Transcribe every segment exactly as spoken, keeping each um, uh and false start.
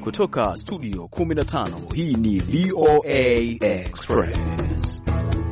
Kutoka studio kumi na tano, hii ni V O A Express.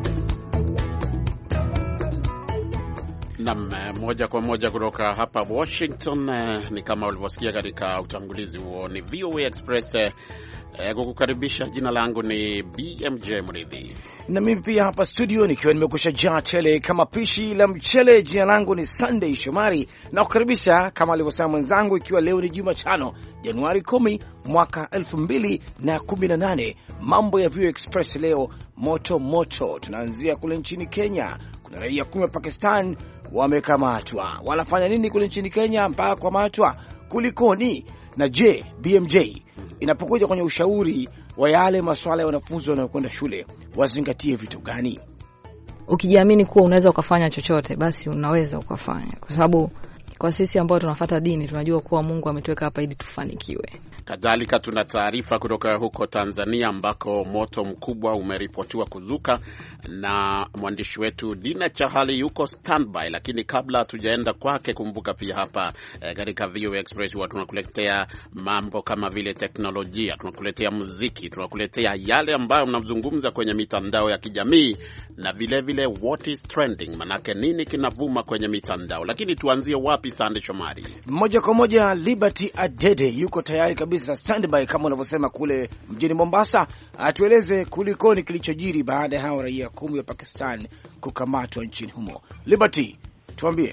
Nam, moja kwa moja kutoka hapa Washington. Ni kama ulivyosikia katika utangulizi huo, ni V O A Express. E, kukukaribisha. Jina langu ni B M J Mridhi, na mimi pia hapa studio nikiwa nimekusha jaa tele kama pishi la mchele. Jina langu ni Sunday Shomari, na kukaribisha kama alivyosema mwenzangu, ikiwa leo ni Jumatano Januari kumi mwaka elfu mbili na kumi na nane. Mambo ya V O A Express leo moto moto. Tunaanzia kule nchini Kenya. Kuna raia kumi wa Pakistan wamekamatwa. Wanafanya nini kule nchini Kenya mpaka kukamatwa? Kulikoni? Na je, B M J, inapokuja kwenye ushauri wa yale masuala ya wanafunzi wanaokwenda shule, wazingatie vitu gani? Ukijiamini kuwa unaweza ukafanya chochote, basi unaweza ukafanya, kwa sababu kwa sisi ambao tunafuata dini tunajua kuwa Mungu ametuweka hapa ili tufanikiwe. Kadhalika tuna taarifa kutoka huko Tanzania ambako moto mkubwa umeripotiwa kuzuka, na mwandishi wetu Dina Chahali yuko standby. Lakini kabla hatujaenda kwake, kumbuka pia hapa katika eh, V O A Express watu tunakuletea mambo kama vile teknolojia, tunakuletea muziki, tunakuletea yale ambayo mnazungumza kwenye mitandao ya kijamii, na vile vile what is trending, manake nini kinavuma kwenye mitandao. Lakini tuanzie wapi, Sande Shomari? Moja kwa moja, Liberty Adede yuko tayari kabisa standby kama unavyosema kule mjini Mombasa. Atueleze kulikoni kilichojiri baada ya hao raia kumi wa Pakistan kukamatwa nchini humo. Liberty, tuambie.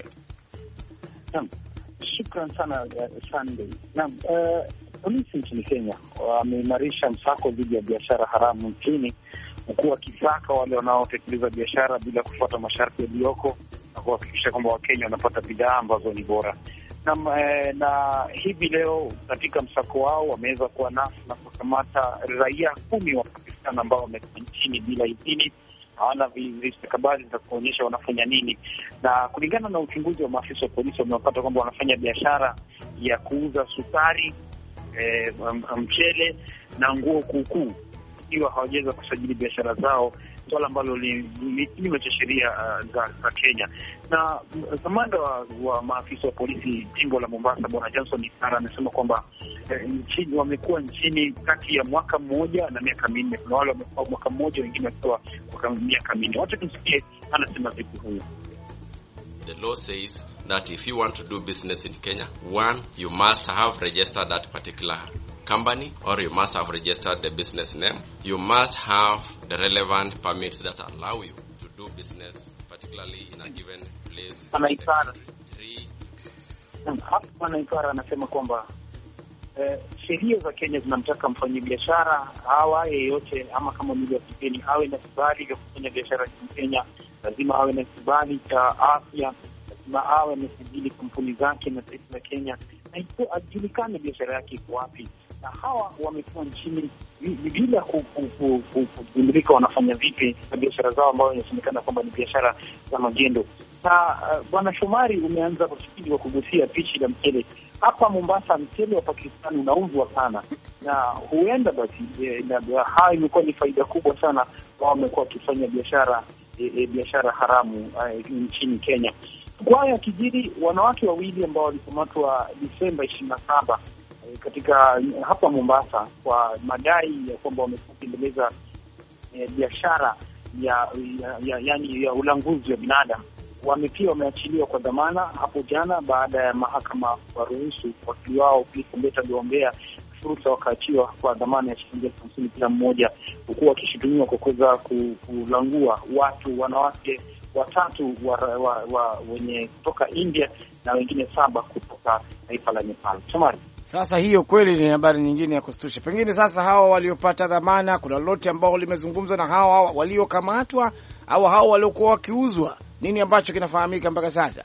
Naam, shukran sana uh, Sunday. Naam, uh, polisi nchini Kenya wameimarisha msako dhidi ya biashara haramu nchini, huku wakisaka wale wanaotekeleza biashara bila kufuata masharti yaliyoko na kuhakikisha kwamba Wakenya wanapata bidhaa ambazo ni bora. Na, eh, na hivi leo katika msako wao wameweza kuwa nafsi na kukamata raia kumi wa Pakistan ambao wamekuwa nchini bila idhini, hawana vistakabadhi za kuonyesha wanafanya nini. Na kulingana na uchunguzi wa maafisa wa polisi, wamepata kwamba wanafanya biashara ya kuuza sukari, eh, mchele na nguo kuukuu, ikiwa hawajaweza kusajili biashara zao, swala ambalo ni kinyume cha sheria uh, za, za Kenya. Na kamanda wa, wa maafisa wa polisi jimbo la Mombasa, Bwana Johnson Isara, amesema kwamba eh, nchini wamekuwa nchini kati ya mwaka mmoja na miaka minne. Kuna wale wamekuwa mwaka mmoja, wengine wakiwa kwa miaka minne. Wacha tusikie anasema vipi huyu. The law says that if you want to do business in Kenya, one, you must have registered that particular company, or you must have registered the business name. You must have the relevant permits that allow you to do business, particularly in a given place. Anaitara hapa anaitara anasema kwamba eh, sheria za Kenya zinamtaka mfanya biashara hawa yeyote, ama kama mmoja wa kigeni, awe na kibali cha kufanya biashara nchini Kenya. Lazima awe na kibali cha afya, lazima awe amesajili kampuni zake na taifa la Kenya, na iko ajulikane biashara yake iko wapi. Na hawa wamekuwa nchini bila kugundulika wanafanya vipi na biashara zao ambayo inasemekana kwamba ni biashara za magendo. Na uh, Bwana Shomari, umeanza kusikili wa kugusia pichi la mchele hapa Mombasa. Mchele wa Pakistan unauzwa sana, na huenda basi eh, na haya imekuwa ni faida kubwa sana. Wao wamekuwa wakifanya biashara eh, eh, biashara haramu eh, nchini Kenya. Kwa hiyo kijiri, wanawake wawili ambao walikamatwa Disemba ishirini na saba katika hapa Mombasa kwa madai ya kwamba wamekuendeleza e, biashara ya, ya, ya yani ya ulanguzi wa binadamu, wamepia wameachiliwa kwa dhamana hapo jana baada ya mahakama waruhusu wakili wao Mbeta Gombea fursa, wakaachiwa kwa dhamana ya shilingi hamsini kila mmoja, huku wakishutumiwa kwa kuweza kulangua watu wanawake watatu wa, wa, wa, wenye kutoka India na wengine saba kutoka taifa la Nepal. Somali. Sasa hiyo kweli ni habari nyingine ya kustusha. Pengine sasa hawa waliopata dhamana, kuna lolote ambao limezungumzwa na hawa waliokamatwa au hao waliokuwa wakiuzwa? Nini ambacho kinafahamika mpaka sasa?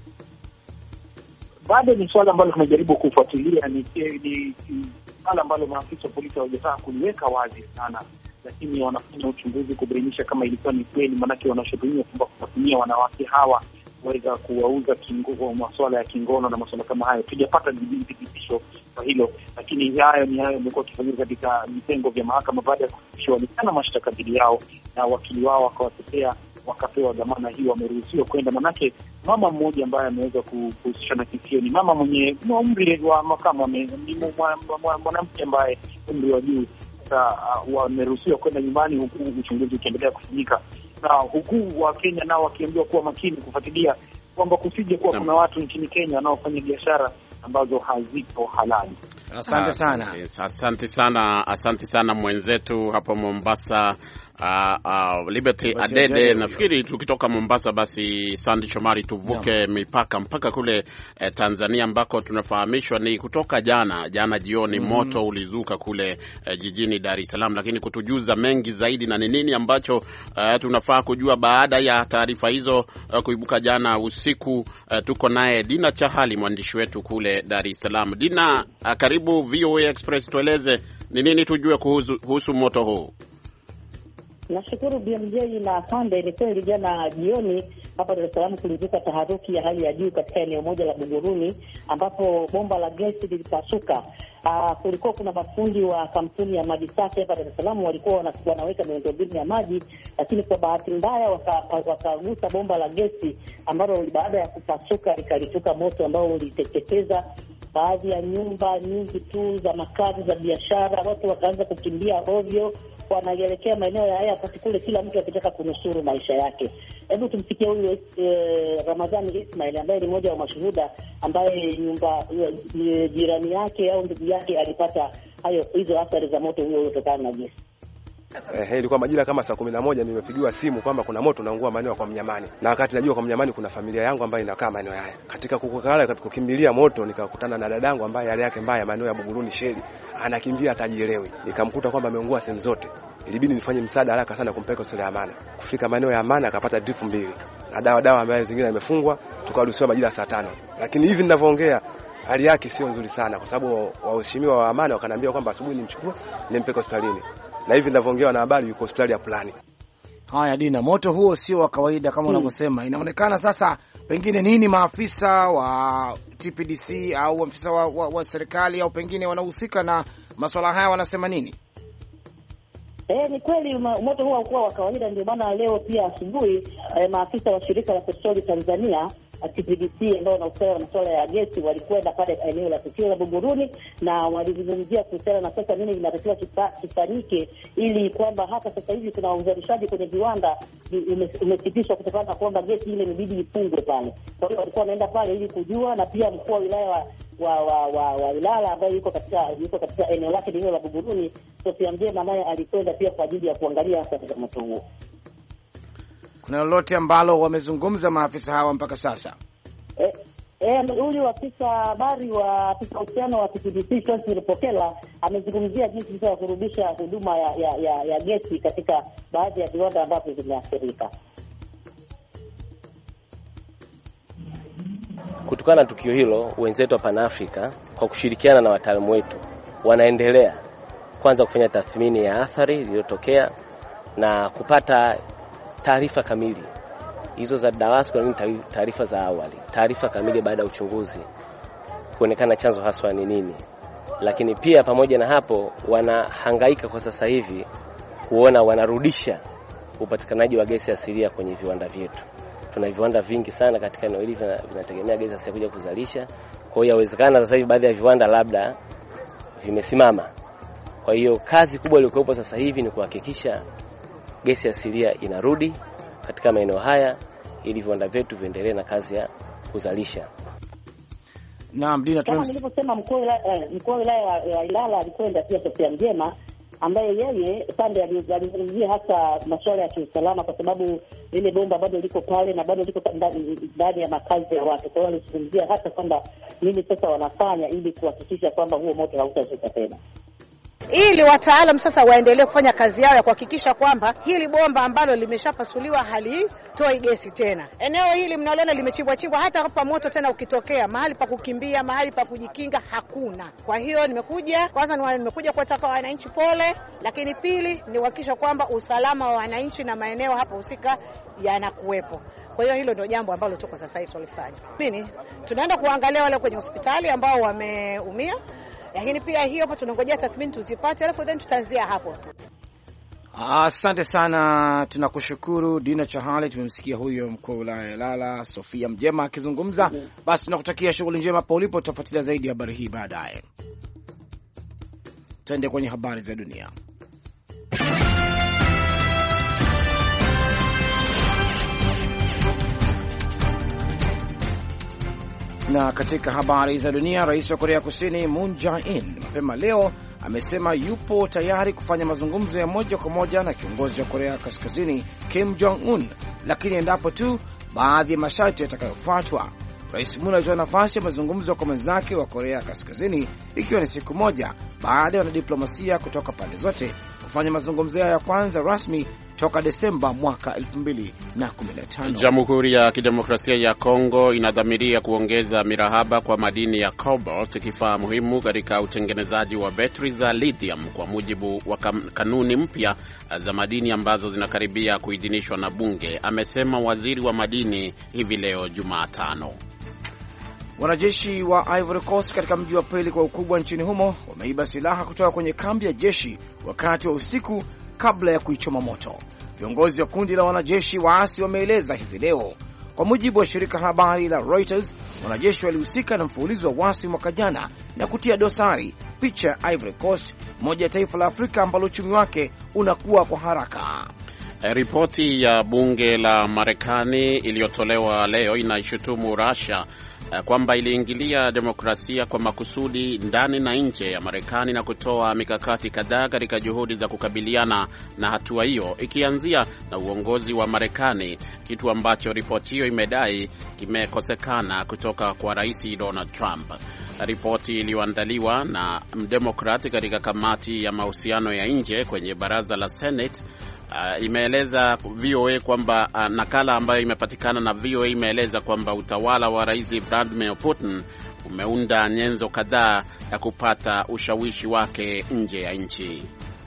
Bado ni swala ambalo tunajaribu kufuatilia. Ni ni swala ambalo maafisa wa polisi hawajataka kuliweka wazi sana, lakini wanafanya uchunguzi kubainisha kama ilikuwa ni kweli, maanake wanashuhudia kwamba kuwatumia wanawake hawa waweza kuwauza kingono, masuala ya kingono na masuala kama hayo. Tujapata dhibitisho kwa hilo, lakini hayo ni hayo yamekuwa kifanyika katika vitengo vya mahakama baada ya kufikishwa sana mashtaka dhidi yao, na wakili wao akawatetea wakapewa dhamana hiyo wameruhusiwa kwenda. Manake mama mmoja ambaye ameweza kuhusishwa na kesi ni mama mwenye umri wa makamu, ni mwanamke ambaye umri wa juu. Sasa wameruhusiwa kwenda nyumbani huku uchunguzi ukiendelea kufanyika, na huku wa Kenya nao wakiambiwa kuwa makini kufuatilia kwamba kusije kuwa kuna watu nchini Kenya wanaofanya biashara ambazo hazipo halali. Asante sana. Asante sana, asante sana mwenzetu hapo Mombasa. Uh, uh, Liberty Adede. Nafikiri tukitoka Mombasa basi Sandy Shomari tuvuke yeah. mipaka mpaka kule eh, Tanzania ambako tunafahamishwa ni kutoka jana jana jioni mm -hmm. moto ulizuka kule eh, jijini Dar es Salaam, lakini kutujuza mengi zaidi na ni nini ambacho eh, tunafaa kujua baada ya taarifa hizo eh, kuibuka jana usiku, eh, tuko naye Dina Chahali mwandishi wetu kule Dar es Salaam. Dina, uh, karibu V O A Express, tueleze ni nini tujue kuhusu, kuhusu moto huu. Nashukuru B M J na Sunday. Ni kweli jana jioni hapa Dar es Salaam kulizuka taharuki ya hali ya juu katika eneo moja la Buguruni ambapo bomba la gesi lilipasuka. Uh, kulikuwa kuna mafundi wa kampuni ya maji safi hapa Dar es Salaam walikuwa wanaweka miundombinu ya maji, lakini kwa bahati mbaya wakagusa waka bomba la gesi ambalo baada ya kupasuka likalituka moto ambao uliteketeza baadhi ya nyumba nyingi tu za makazi za biashara. Watu wakaanza kukimbia ovyo, wanaelekea maeneo ya haya pati kule, kila mtu akitaka kunusuru maisha yake. Hebu tumsikie huyu eh, Ramadhani Ismail ambaye ni mmoja wa mashuhuda ambaye nyumba e, jirani yake au ndugu yake alipata hayo hizo athari za moto huo uliotokana na gesi. Eh, ilikuwa majira kama saa kumi na moja nimepigiwa simu kwamba kuna moto unaungua maeneo kwa Mnyamani. Na wakati najua kwa Mnyamani kuna familia yangu ambayo inakaa maeneo haya. Katika kukala katika kukimbilia moto nikakutana na dadangu ambaye hali yake mbaya maeneo ya Buguruni Sheli. Anakimbia hatajielewi. Nikamkuta kwamba ameungua sehemu zote. Ilibidi nifanye msaada haraka sana kumpeleka hospitali ya Amana. Kufika maeneo ya Amana akapata drip mbili. Na dawa dawa ambazo zingine zimefungwa, tukaruhusiwa majira saa tano. Lakini hivi ninavyoongea hali yake sio nzuri sana kwa sababu waheshimiwa wa Amana wakaniambia kwamba asubuhi nimchukue nimpeleke hospitalini. Na hivi ninavyoongea na habari yuko hospitali ya Plani. Haya Dina, moto huo sio wa kawaida kama unavyosema. Hmm. Inaonekana sasa pengine nini maafisa wa T P D C au maafisa wa, wa, wa serikali au pengine wanahusika na masuala haya wanasema nini? Eh, ni kweli moto huo haukuwa wa kawaida, ndio maana leo pia asubuhi eh, maafisa wa shirika la petroli Tanzania T P D C ambao wanahusiana na masuala ya gesi walikwenda pale eneo la tukio la Buguruni na walizungumzia kuhusiana na sasa nini inatakiwa kifanyike ili kwamba hata sasa hivi kuna uzalishaji kwenye viwanda umesitishwa kutokana na kwamba gesi ile imebidi ifungwe pale. Kwa hiyo walikuwa wanaenda pale ili kujua, na pia mkuu wa wilaya wa wa wa, wa, wa Ilala ambaye yuko katika yuko katika eneo lake eneo la Buguruni, Sofia Mjema, naye alikwenda pia kwa ajili ya kuangalia athari za moto huo. Kuna lolote ambalo wamezungumza maafisa hawa mpaka sasa? Eh, eh huyu afisa habari wa afisa uhusiano wa T P D C Francis Rupokela amezungumzia jinsi ya kurudisha huduma ya ya, ya, ya gesi katika baadhi ya viwanda ambavyo vimeathirika. Kutokana na tukio hilo, wenzetu wa Pan-Africa kwa kushirikiana na wataalamu wetu wanaendelea kwanza kufanya tathmini ya athari iliyotokea na kupata taarifa kamili. Hizo za DAWASCO ni taarifa za awali, taarifa kamili baada ya uchunguzi kuonekana chanzo haswa ni nini. Lakini pia pamoja na hapo wanahangaika kwa sasa hivi kuona wanarudisha upatikanaji wa gesi asilia kwenye viwanda vyetu. Tuna viwanda vingi sana katika eneo hili vinategemea gesi asilia kuja kuzalisha. Kwa hiyo yawezekana sasa hivi baadhi ya viwanda labda vimesimama. Kwa hiyo kazi kubwa iliyokuwepo sasa hivi ni kuhakikisha gesi asilia inarudi katika maeneo haya ili viwanda vyetu viendelee na kazi ya kuzalisha. Naam, Dina, kama nilivyosema mkuu wa wilaya wa Ilala alikwenda pia Sofia Mjema ambaye yeye pande alizungumzia hasa masuala ya kiusalama kwa sababu ile bomba bado liko pale na bado liko ndani ya makazi ya watu. Kwa hiyo alizungumzia hata kwamba nini sasa wanafanya ili kuhakikisha kwamba huo moto hautazuka tena. Ili wataalamu sasa waendelee kufanya kazi yao ya kuhakikisha kwamba hili bomba ambalo limeshapasuliwa halitoi gesi tena. Eneo hili mnaona limechimbwa chimbwa, hata hapa moto tena ukitokea, mahali pa kukimbia, mahali pa kujikinga hakuna. Kwa hiyo nimekuja kwanza nimekuja kuwataka wananchi pole, lakini pili ni kuhakikisha kwamba usalama wa wananchi na maeneo hapa husika yanakuwepo. Kwa hiyo hilo ndio jambo ambalo tuko sasa hivi tulifanya. Mimi tunaenda kuangalia wale kwenye hospitali ambao wameumia. Lakini pia hiyo hapo tunangojea tathmini tuzipate, alafu then tutaanzia hapo. Asante sana, tunakushukuru Dina Chahali. Tumemsikia huyo mkuu wa wilaya ya Ilala Sofia Mjema akizungumza. Basi tunakutakia shughuli njema hapo ulipo, tutafuatilia zaidi habari hii baadaye. Tuende kwenye habari za dunia. Na katika habari za dunia, rais wa Korea Kusini Moon Jae-in mapema leo amesema yupo tayari kufanya mazungumzo ya moja kwa moja na kiongozi wa Korea Kaskazini Kim Jong-un, lakini endapo tu baadhi ya masharti yatakayofuatwa. Rais Moon alitoa nafasi ya mazungumzo kwa mwenzake wa Korea Kaskazini ikiwa ni siku moja baada ya wanadiplomasia kutoka pande zote kufanya mazungumzo ya kwanza rasmi toka Desemba mwaka elfu mbili na kumi na tano. Jamhuri ya Kidemokrasia ya Kongo inadhamiria kuongeza mirahaba kwa madini ya cobalt, kifaa muhimu katika utengenezaji wa betri za lithium, kwa mujibu wa kanuni mpya za madini ambazo zinakaribia kuidhinishwa na bunge, amesema waziri wa madini hivi leo Jumatano. Wanajeshi wa Ivory Coast katika mji wa pili kwa ukubwa nchini humo wameiba silaha kutoka kwenye kambi ya jeshi wakati wa usiku kabla ya kuichoma moto. Viongozi wa kundi la wanajeshi waasi wameeleza hivi leo. Kwa mujibu wa shirika habari la Reuters, wanajeshi walihusika na mfululizo wa wasi mwaka jana na kutia dosari picha ya Ivory Coast, moja ya taifa la Afrika ambalo uchumi wake unakuwa kwa haraka. Ripoti ya bunge la Marekani iliyotolewa leo inaishutumu Russia kwamba iliingilia demokrasia kwa makusudi ndani na nje ya Marekani na kutoa mikakati kadhaa katika juhudi za kukabiliana na hatua hiyo, ikianzia na uongozi wa Marekani, kitu ambacho ripoti hiyo imedai kimekosekana kutoka kwa Rais Donald Trump. Ripoti iliyoandaliwa na mdemokrati katika kamati ya mahusiano ya nje kwenye baraza la Senate Uh, imeeleza V O A kwamba uh, nakala ambayo imepatikana na V O A imeeleza kwamba utawala wa Rais Vladimir Putin umeunda nyenzo kadhaa ya kupata ushawishi wake nje ya nchi.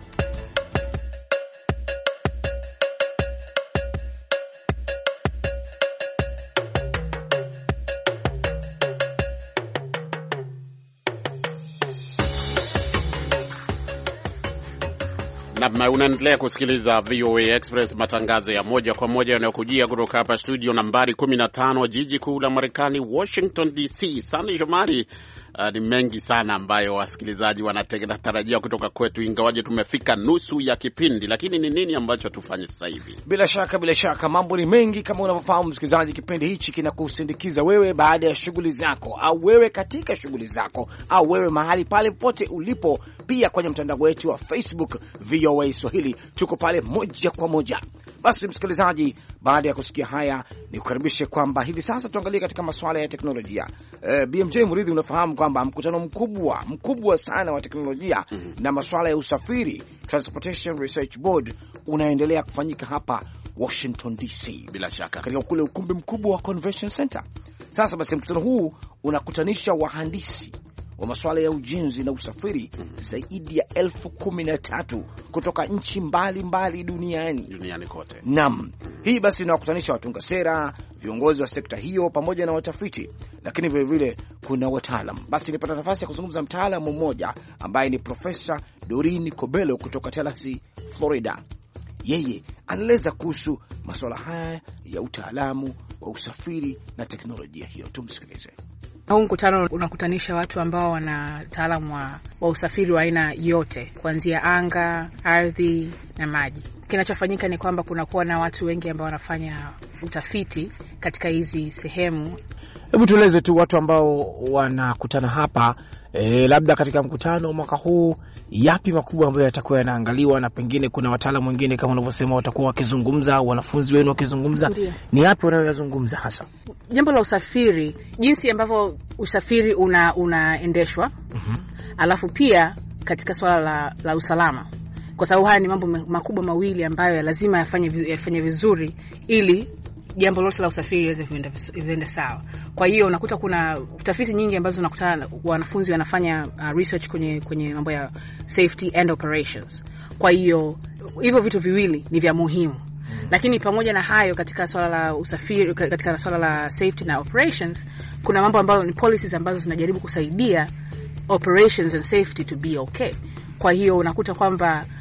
Na unaendelea kusikiliza V O A Express, matangazo ya moja kwa moja yanayokujia kutoka hapa studio nambari kumi na tano, jiji kuu la Marekani, Washington D C. Sani Shomari, uh, ni mengi sana ambayo wasikilizaji wanatarajia kutoka kwetu, ingawaje tumefika nusu ya kipindi, lakini ni nini ambacho tufanye sasa hivi? Bila shaka, bila shaka mambo ni mengi kama unavyofahamu msikilizaji. Kipindi hichi kinakusindikiza wewe baada ya shughuli zako, au wewe katika shughuli zako, au wewe mahali pale pote ulipo. Pia kwenye mtandao wetu wa Facebook V O A Swahili tuko pale moja kwa moja. Basi msikilizaji, baada ya kusikia haya, ni kukaribishe kwamba hivi sasa tuangalie katika masuala ya teknolojia. E, B M J Muridhi, unafahamu kwamba mkutano mkubwa mkubwa sana wa teknolojia mm -hmm. na masuala ya usafiri, Transportation Research Board, unaendelea kufanyika hapa Washington D C, bila shaka katika kule ukumbi mkubwa wa Convention Center. Sasa basi mkutano huu unakutanisha wahandisi wa masuala ya ujenzi na usafiri zaidi ya elfu kumi na tatu kutoka nchi mbali mbali duniani duniani kote. Naam, hii basi inawakutanisha watunga sera, viongozi wa sekta hiyo pamoja na watafiti, lakini vile vile kuna wataalamu. Basi nilipata nafasi ya kuzungumza mtaalamu mmoja ambaye ni Profesa Doreen Kobelo kutoka Tallahassee, Florida. Yeye anaeleza kuhusu masuala haya ya utaalamu wa usafiri na teknolojia hiyo. Tumsikilize. Huu mkutano unakutanisha watu ambao wana taalamu wa, wa usafiri wa aina yote, kuanzia anga, ardhi na maji. Kinachofanyika ni kwamba kunakuwa na watu wengi ambao wanafanya utafiti katika hizi sehemu. Hebu tueleze tu watu ambao wanakutana hapa, e, labda katika mkutano mwaka huu, yapi makubwa ambayo yatakuwa yanaangaliwa, na pengine kuna wataalamu wengine kama unavyosema watakuwa wakizungumza, wanafunzi wenu wakizungumza. Ndiyo. Ni yapi wanayozungumza hasa? Jambo la usafiri, jinsi ambavyo usafiri una unaendeshwa. Mhm. Alafu pia katika swala la, la usalama. Kwa sababu haya ni mambo makubwa mawili ambayo lazima yafanye yafanye vizuri ili jambo lote la usafiri liweze kuenda sawa. Kwa hiyo unakuta kuna utafiti nyingi ambazo unakutana wanafunzi wanafanya uh, research kwenye kwenye mambo ya safety and operations. Kwa hiyo hivyo vitu viwili ni vya muhimu. Lakini pamoja na hayo, katika swala la usafiri, katika swala la safety na operations, kuna mambo ambayo ni policies ambazo zinajaribu kusaidia operations and safety to be okay. Kwa hiyo unakuta kwamba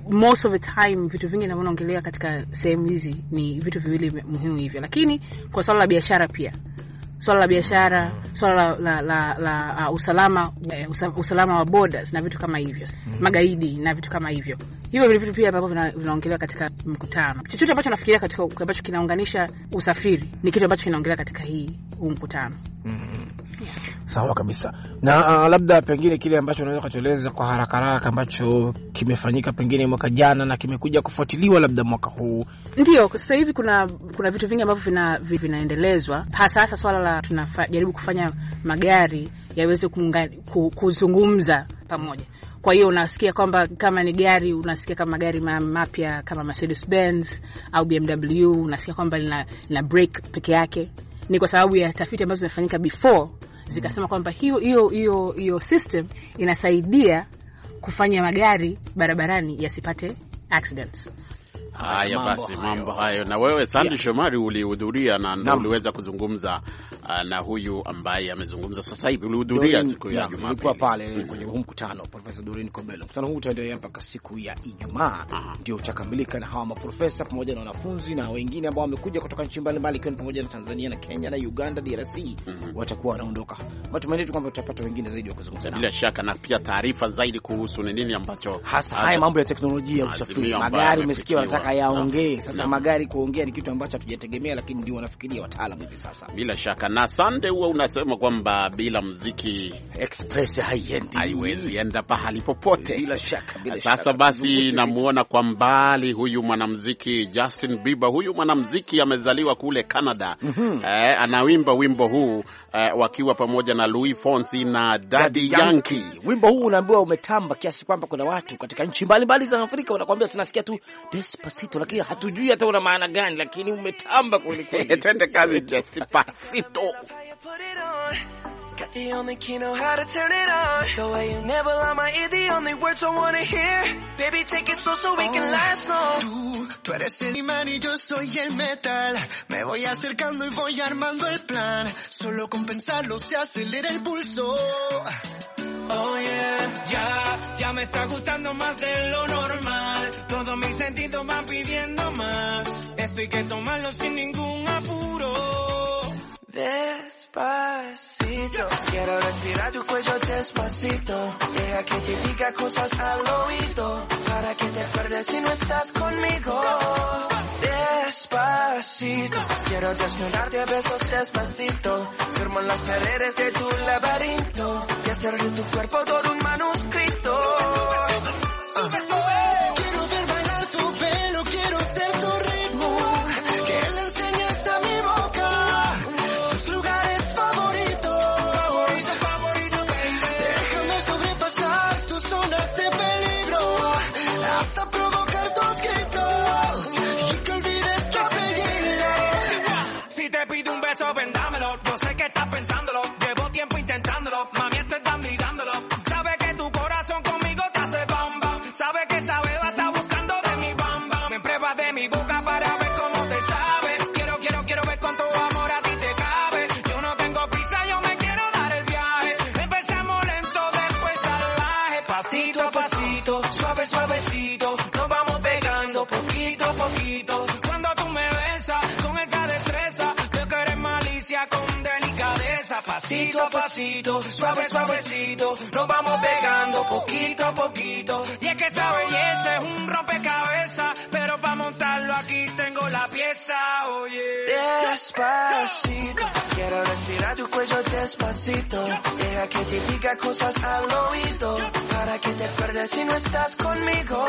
most of the time vitu vingi ninavyoongelea katika sehemu hizi ni vitu viwili muhimu hivyo, lakini kwa swala la biashara pia, swala la biashara, swala la la, la, la uh, usalama uh, usalama wa borders na vitu kama hivyo, mm. magaidi na vitu kama hivyo, hivyo vile vitu pia ambavyo vinaongelewa katika mkutano. Chochote ambacho nafikiria katika ambacho kinaunganisha usafiri ni kitu ambacho kinaongelewa katika hii huu mkutano. Mm. Yeah. Sawa kabisa. Na uh, labda pengine kile ambacho unaweza kutueleza kwa haraka haraka ambacho kimefanyika pengine mwaka jana na kimekuja kufuatiliwa labda mwaka huu. Ndio, sasa hivi kuna kuna vitu vingi ambavyo vina vinaendelezwa. Hasa hasa swala la tunajaribu kufanya magari yaweze kuzungumza pamoja. Kwa hiyo unasikia kwamba kama ni gari, unasikia kama magari mapya kama Mercedes Benz au B M W, unasikia kwamba lina, lina brake peke yake. Ni kwa sababu ya tafiti ambazo zimefanyika before zikasema kwamba hiyo hiyo hiyo hiyo system inasaidia kufanya magari barabarani yasipate accidents. Haya basi, mambo hayo. Na wewe Sandy yeah. Shomari ulihudhuria na ndio uliweza kuzungumza uh, na huyu ambaye amezungumza sasa hivi. Ulihudhuria siku ya Ijumaa. Nilikuwa pale mm. kwenye huu mkutano Profesa Doreen Kobelo. Mkutano huu utaendelea mpaka siku ya Ijumaa ndio utakamilika, na hawa maprofesa pamoja na wanafunzi na wengine ambao wamekuja kutoka nchi mbalimbali ikiwa pamoja na Tanzania na Kenya na Uganda, D R C mm-hmm. watakuwa wanaondoka. Matumaini yetu kwamba tutapata wengine zaidi wa kuzungumza nao. Bila shaka, na pia taarifa zaidi kuhusu ni nini ambacho hasa haya mambo ya teknolojia ya usafiri. Magari umesikia wanataka yaongee. Sasa no. magari kuongea ni kitu ambacho hatujategemea, lakini ndio wanafikiria wataalamu hivi sasa. Bila shaka. Na Sunday huwa unasema kwamba bila muziki express haiendi, haiwezi enda pahali popote. Bila shaka, bila sasa shaka. Basi namuona kwa mbali huyu mwanamuziki Justin Bieber. Huyu mwanamuziki amezaliwa kule Canada. Mm-hmm. Eh, anawimba wimbo huu eh, wakiwa pamoja na Louis Fonsi na Daddy Yankee. Wimbo huu unaambiwa umetamba kiasi kwamba kuna watu katika nchi mbalimbali za Afrika wanakuambia tunasikia tu Despacito, lakini hatujui hata una maana gani, lakini umetamba kweli kweli. Twende kazi. Despacito. Got the only key know how to turn it on. The way you never lie my ear, the only words I wanna hear. Baby, take it slow so we can last long. Tú, tú eres el imán y yo soy el metal. Me voy acercando y voy armando el plan. Solo con pensarlo se acelera el pulso. Oh yeah, ya, ya me está gustando más de lo normal. Todos mis sentidos van pidiendo más. Esto hay que tomarlo sin ningún apuro. Despacito, quiero respirar tu cuello despacito. Deja que te diga cosas al oído, para que te acuerdes si no estás conmigo. Despacito, quiero desnudarte a besos despacito. Firmo en las paredes de tu laberinto y hacer de tu cuerpo todo un manuscrito. Uh. Quiero ver bailar tu pelo, quiero ser tu ritmo. Que le enseñes a mi boca tus lugares favoritos. Favorito, favorito, baby. Déjame sobrepasar tus zonas de peligro hasta provocar tus gritos y que olvides tu apellido. Si te pido un beso, ven dámelo. Yo sé que estás pensándolo. Llevo tiempo intentándolo. Mami, estoy dando y dándolo. Sabe que tu corazón conmigo te hace bam bam. Sabe que esa beba está buscando de mi bam bam. Me pruebas de mi boca para ver cómo te sabe. Quiero, quiero, quiero ver cuánto amor a ti te cabe. Yo no tengo prisa, yo me quiero dar el viaje. Empezamos lento, después salvaje. Pasito a pasito, suave, suavecito. Nos vamos pegando poquito a poquito. Cuando tú me besas con esa destreza, yo que eres malicia con delicadeza. Pasito a pasito, suave, suavecito. Nos vamos pegando poquito a poquito. Y es que esa belleza es un rompecabezas, pero para montarlo aquí tengo la pieza, oye. Despacito, quiero respirar tu cuello despacito. Deja que te diga cosas al oído, para que te acuerdes si no estás conmigo.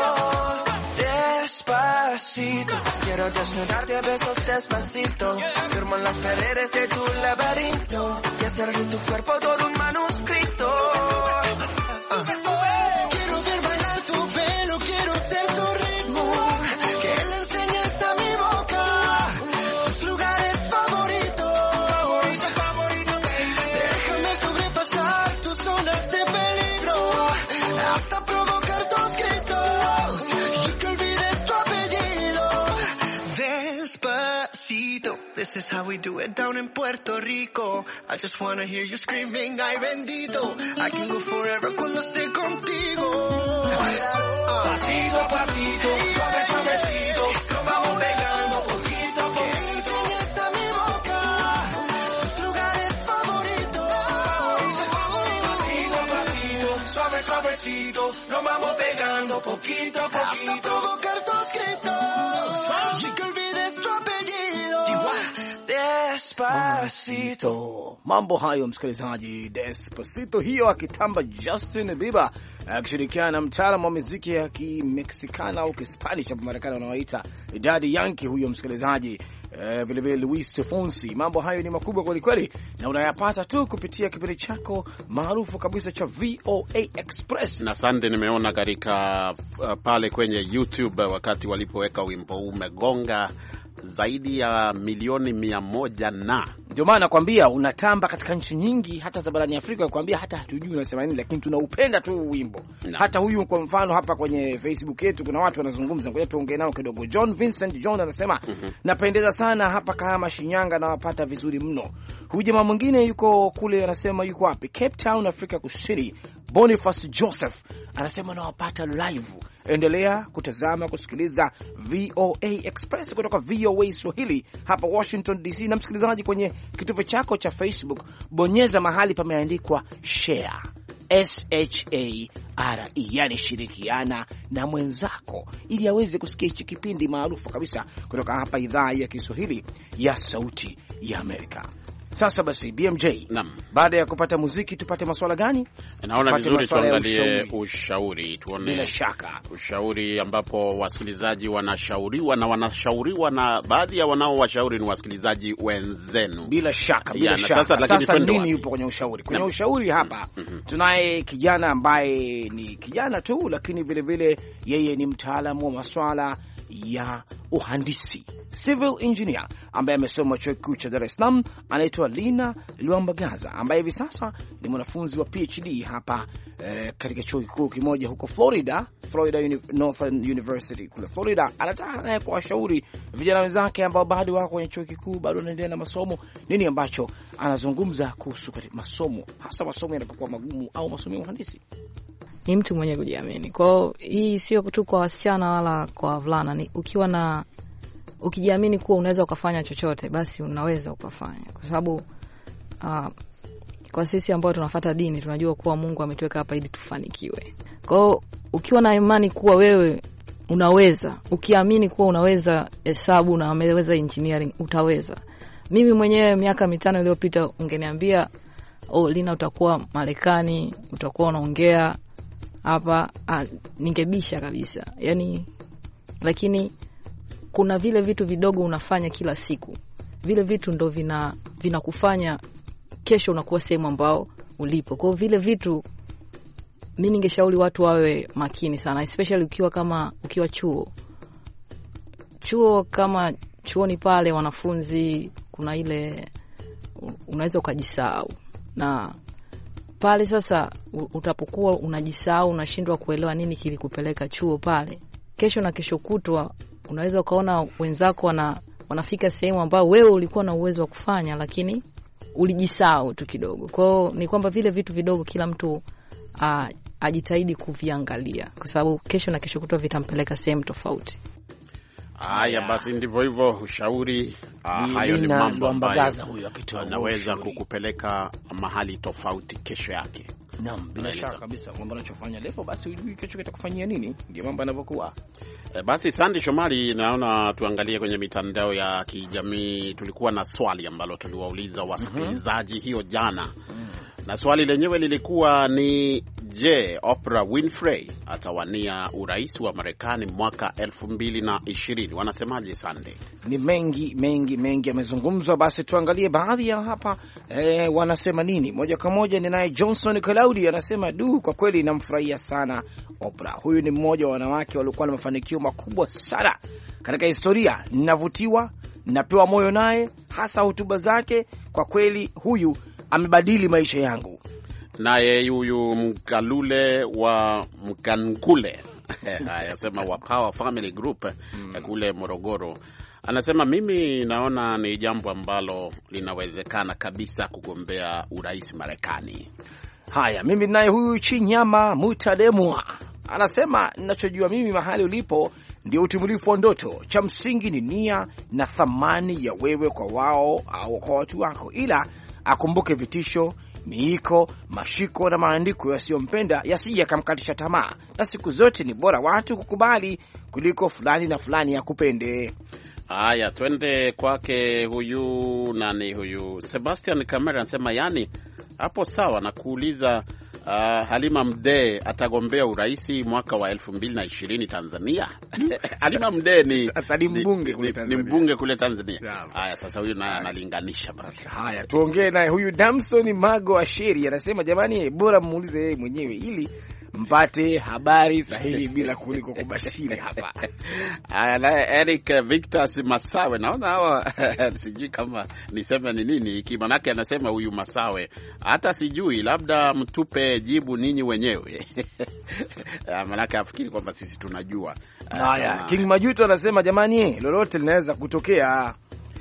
Despacito, quiero desnudarte a besos despacito. Firmo en las paredes de tu laberinto y hacer de tu cuerpo todo un manuscrito. Uh. Quiero ver bailar tu pelo, quiero ser tu ritmo. Que le enseñes a mi boca tus lugares favoritos. Favorito, favorito, baby. Déjame sobrepasar tus zonas de peligro hasta provocar tus gritos y que olvides tu apellido. Despacito, this is how we do it down in Puerto Rico. I just wanna hear you screaming, ay bendito. I can go forever cuando esté contigo. Pasito a pasito, suave, suavecito, nos vamos pegando poquito a poquito. Hasta provocar tus gritos, y que olvides tu apellido. Despacito. Mambo hayo msikilizaji, Despacito hiyo akitamba Justin Bieber akishirikiana na mtaalamu wa muziki ya Kimeksikana au Kispanish hapo Marekani wanaoita Daddy Yankee huyo msikilizaji. Eh, vile vile Luis Fonsi. Mambo hayo ni makubwa kweli kweli na unayapata tu kupitia kipindi chako maarufu kabisa cha V O A Express. Na Sande, nimeona katika uh, pale kwenye YouTube wakati walipoweka wimbo umegonga zaidi ya milioni mia moja na ndio maana nakwambia unatamba katika nchi nyingi hata za barani Afrika. Nakwambia hata hatujui unasema nini, lakini tunaupenda tu wimbo no. Hata huyu kwa mfano hapa kwenye Facebook yetu kuna watu wanazungumza, ngoja tuongee nao kidogo. John Vincent John anasema mm -hmm. napendeza sana hapa kama Shinyanga na wapata vizuri mno. Huyu jamaa mwingine yuko kule anasema yuko wapi, Cape Town, Afrika Kusini. Boniface Joseph anasema nawapata live. Endelea kutazama kusikiliza V O A Express kutoka V O A Swahili hapa Washington D C. Na msikilizaji, kwenye kitufe chako cha Facebook bonyeza mahali pameandikwa share, S H A R E, yani shirikiana na mwenzako ili aweze kusikia hichi kipindi maarufu kabisa kutoka hapa idhaa ya Kiswahili ya Sauti ya Amerika. Sasa basi B M J, naam, baada ya kupata muziki tupate maswala gani? Naona vizuri tuangalie ushauri, tuone bila shaka ushauri ambapo wasikilizaji wanashauriwa na wanashauriwa na baadhi ya wanaowashauri ni wasikilizaji wenzenu. Bila shaka, bila shaka. Sasa, sasa nini yupo kwenye ushauri? Kwenye ushauri hapa mm -hmm. tunaye kijana ambaye ni kijana tu, lakini vile vile yeye ni mtaalamu wa masuala ya uhandisi, civil engineer, ambaye amesoma chuo kikuu cha Dar es Salaam. Anaitwa Lina Luambagaza ambaye hivi sasa ni mwanafunzi wa P H D hapa eh, katika chuo kikuu kimoja huko Florida, Florida Uni Northern University kule Florida. Anataka naye kuwashauri vijana wenzake ambao bado wako kwenye chuo kikuu, bado wanaendelea na masomo, nini ambacho anazungumza kuhusu masomo, hasa masomo yanapokuwa magumu au masomo ya uhandisi. Ni mtu mwenye kujiamini. Kwa hiyo hii sio tu kwa wasichana wala kwa wavulana, ni ukiwa na ukijiamini kuwa unaweza ukafanya chochote, basi unaweza ukafanya. Kwa sababu uh, kwa sisi ambao tunafuata dini tunajua kuwa Mungu ametuweka hapa ili tufanikiwe. Kwa hiyo ukiwa na imani kuwa wewe unaweza, ukiamini kuwa unaweza hesabu na umeweza engineering, utaweza. Mimi mwenyewe miaka mitano iliyopita ungeniambia, "Oh, Lina, utakuwa Marekani, utakuwa unaongea hapa," ah, ningebisha kabisa. Yaani, lakini kuna vile vitu vidogo unafanya kila siku, vile vitu ndo vina vinakufanya kesho unakuwa sehemu ambao ulipo. Kwa vile vitu mimi ningeshauri watu wawe makini sana, especially ukiwa kama ukiwa chuo chuo kama chuoni pale wanafunzi, kuna ile unaweza ukajisahau, na pale sasa utapokuwa unajisahau, unashindwa kuelewa nini kilikupeleka chuo pale, kesho na kesho kutwa unaweza ukaona wenzako wana wanafika sehemu ambao wewe ulikuwa na uwezo wa kufanya, lakini ulijisahau tu kidogo. Kwa hiyo ni kwamba vile vitu vidogo kila mtu uh, ajitahidi kuviangalia, kwa sababu kesho na kesho kutwa vitampeleka sehemu tofauti. Haya basi, ndivyo hivyo ushauri. Uh, hayo ni mambo ambayo anaweza kukupeleka mahali tofauti kesho yake. Naam, bila shaka kabisa kwamba unachofanya leo basi hujui kesho kitakufanyia nini, ndio mambo yanavyokuwa. E, basi Sandy Shomari, naona tuangalie kwenye mitandao ya kijamii. Tulikuwa na swali ambalo tuliwauliza wasikilizaji mm -hmm. hiyo jana. Mm. Na swali lenyewe lilikuwa ni, je, Oprah Winfrey atawania urais wa Marekani mwaka elfu mbili na ishirini? Wanasemaje Sunday? Ni mengi mengi mengi yamezungumzwa, basi tuangalie baadhi ya hapa e, wanasema nini. Moja kwa moja ni naye Johnson Claudi anasema, du, kwa kweli namfurahia sana Oprah. Huyu ni mmoja wa wanawake waliokuwa na mafanikio makubwa sana katika historia. Ninavutiwa, napewa moyo naye, hasa hotuba zake. Kwa kweli huyu amebadili maisha yangu. Naye huyu Mkalule wa Mkankule anasema wa Power Family Group mm. kule Morogoro, anasema mimi naona ni jambo ambalo linawezekana kabisa kugombea urais Marekani. Haya, mimi naye huyu Chinyama Mutalemwa anasema, ninachojua mimi mahali ulipo ndio utimulifu wa ndoto. Cha msingi ni nia na thamani ya wewe kwa wao au kwa watu wako, ila akumbuke vitisho miiko, mashiko na maandiko yasiyompenda yasije yakamkatisha tamaa, na siku zote ni bora watu kukubali kuliko fulani na fulani ya kupende. Haya, twende kwake huyu nani huyu Sebastian Kamera anasema, yani hapo sawa na kuuliza Uh, Halima Mdee atagombea uraisi mwaka wa elfu mbili na ishirini Tanzania. Halima Mdee ni, ni mbunge kule Tanzania. Ni mbunge kule Tanzania. Haya, sasa huyu naye analinganisha basi. Haya, tuongee naye huyu Damson Mago Asheri anasema, jamani bora muulize yeye mwenyewe ili mpate habari sahihi bila kuliko kubashiri hapa. Haya, naye Eric Victor Masawe naona hawa sijui kama niseme ni nini hiki, manake anasema huyu Masawe hata sijui, labda mtupe jibu ninyi wenyewe. Manake afikiri kwamba sisi tunajua. Haya, King Majuto anasema, jamani lolote linaweza kutokea.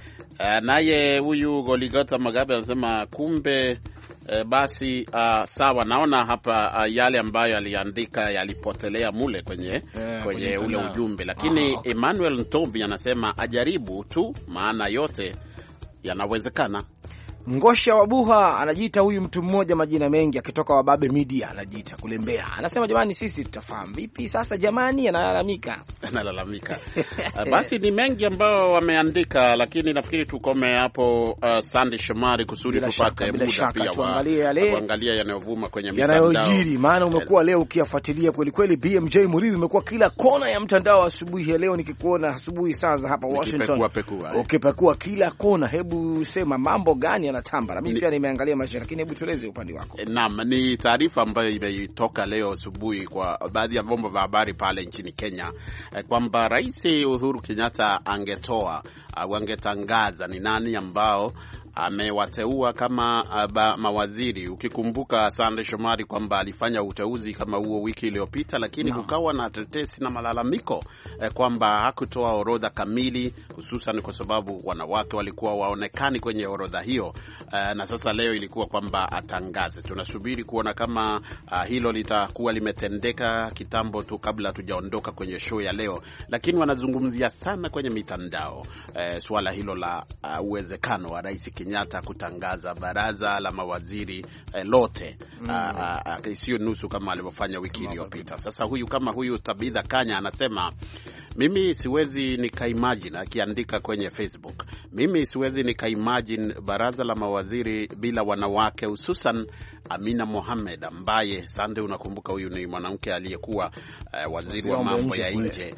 Naye huyu Goligota Magabe anasema, kumbe E, basi uh, sawa, naona hapa uh, yale ambayo aliandika yalipotelea mule kwenye, yeah, kwenye ule ujumbe, lakini ah, Emmanuel Ntombi anasema ajaribu tu, maana yote yanawezekana. Ngosha Wabuha anajiita huyu mtu mmoja majina mengi akitoka Wababe Media, anajiita kulembea. Anasema, jamani sisi tutafahamu vipi sasa jamani, analalamika. Analalamika. Basi ni mengi ambao wameandika, lakini nafikiri tukome hapo uh, Sandy Shomari kusudi tupate muda pia tuangalie yale kuangalia yanayovuma kwenye mitandao. Yanayojiri, maana umekuwa leo ukifuatilia kweli kweli. B M J Muridhi umekuwa kila kona ya mtandao asubuhi ya leo, nikikuona asubuhi saa za hapa Washington. Ukipekua kila kona, hebu sema mambo gani anatamba. Na mimi pia nimeangalia maisha, lakini hebu tueleze upande wako. Naam, ni taarifa ambayo imetoka leo asubuhi kwa baadhi ya vyombo vya habari pale nchini Kenya kwamba Rais Uhuru Kenyatta angetoa au angetangaza ni nani ambao amewateua kama uh, mawaziri. Ukikumbuka Sande Shomari kwamba alifanya uteuzi kama huo wiki iliyopita, lakini no. kukawa na tetesi na malalamiko eh, kwamba hakutoa orodha kamili, hususan kwa sababu wanawake walikuwa waonekani kwenye orodha hiyo. Uh, na sasa leo ilikuwa kwamba atangaze. Tunasubiri kuona kama uh, hilo litakuwa limetendeka kitambo tu kabla tujaondoka kwenye show ya leo, lakini wanazungumzia sana kwenye mitandao eh, swala hilo la uh, uwezekano wa Rais Kenyatta kutangaza baraza la mawaziri eh, lote mm. uh, uh, sio nusu kama alivyofanya wiki iliyopita. Sasa huyu kama huyu Tabitha Kanya anasema, mimi siwezi nikaimagine, akiandika kwenye Facebook, mimi siwezi nikaimagine baraza la mawaziri bila wanawake, hususan Amina Mohamed ambaye Sande unakumbuka huyu ni mwanamke aliyekuwa uh, waziri wa mambo ya nje,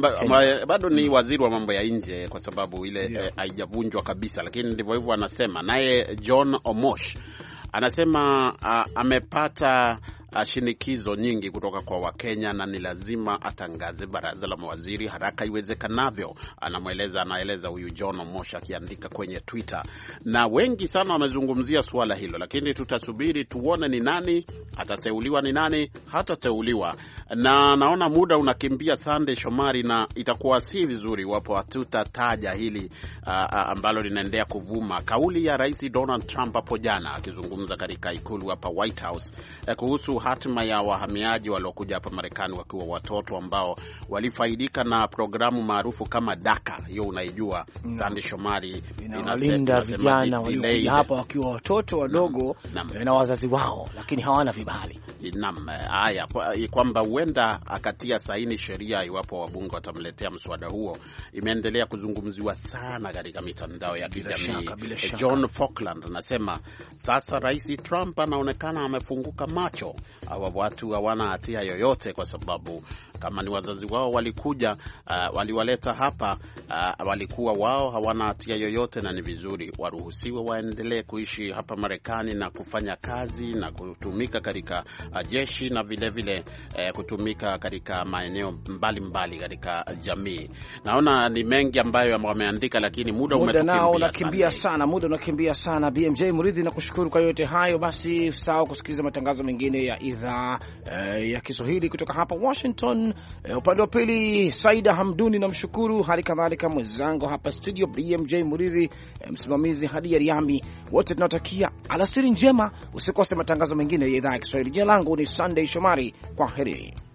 bado ni waziri wa mambo ya nje kwa sababu ile haijavunjwa yeah. uh, kabisa, lakini ndivyo hivyo anasema. Naye John Omosh anasema uh, amepata shinikizo nyingi kutoka kwa Wakenya na ni lazima atangaze baraza la mawaziri haraka iwezekanavyo. Anamweleza anaeleza huyu John Omosha akiandika kwenye Twitter, na wengi sana wamezungumzia swala hilo, lakini tutasubiri tuone ni nani atateuliwa, ni nani hatateuliwa. Na naona muda unakimbia Sunday Shomari, na itakuwa si vizuri iwapo hatutataja hili uh, ambalo linaendelea kuvuma, kauli ya Rais Donald Trump hapo jana akizungumza katika ikulu hapa White House uh, kuhusu hatima ya wahamiaji waliokuja hapa Marekani wakiwa watoto ambao walifaidika na programu maarufu kama DACA. Hiyo unaijua mm. Sandy Shomari, inalinda vijana waliokuja hapa wakiwa watoto wadogo na, na, na wazazi wao lakini hawana vibali. Naam, haya kwamba huenda akatia saini sheria iwapo wabunge watamletea mswada huo, imeendelea kuzungumziwa sana katika mitandao ya kijamii. John Falkland anasema sasa Rais Trump anaonekana amefunguka macho. Hawa watu hawana hatia yoyote kwa sababu kama ni wazazi wao walikuja, uh, waliwaleta hapa, uh, walikuwa wao hawana hatia yoyote, na ni vizuri waruhusiwe waendelee kuishi hapa Marekani na kufanya kazi na kutumika katika uh, jeshi na vile vile uh, kutumika katika maeneo mbalimbali katika jamii. Naona ni mengi ambayo wameandika, lakini muda umetukimbia unakimbia sana, muda unakimbia sana. B M J Muridhi, na kushukuru kwa yote hayo. Basi usahau kusikiliza matangazo mengine ya idhaa uh, ya Kiswahili kutoka hapa Washington. Uh, upande wa pili Saida Hamduni na mshukuru, hali kadhalika mwenzangu hapa studio B M J Muridhi, uh, msimamizi Hadia Riami. Wote tunatakia alasiri njema. Usikose matangazo mengine ya idhaa ya Kiswahili. Jina langu ni Sunday Shomari. Kwa heri.